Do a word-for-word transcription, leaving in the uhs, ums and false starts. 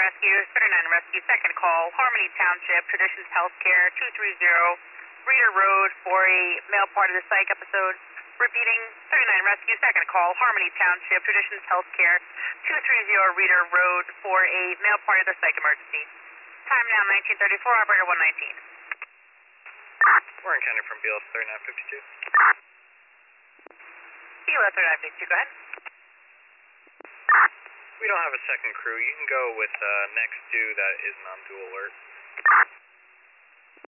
Rescue, thirty-nine Rescue, second call, Harmony Township, Traditions Healthcare, two three zero, Reader Road for a male part of the psych episode. Repeating, thirty-nine Rescue, second call, Harmony Township, Traditions Healthcare, two three zero, Reader Road for a male part of the psych emergency. Time now nineteen thirty-four, operator one nineteen. Warren County from B L S thirty-nine fifty-two. B L S thirty-nine fifty-two, go ahead. We don't have a second crew. You can go with uh, next due that isn't on dual alert.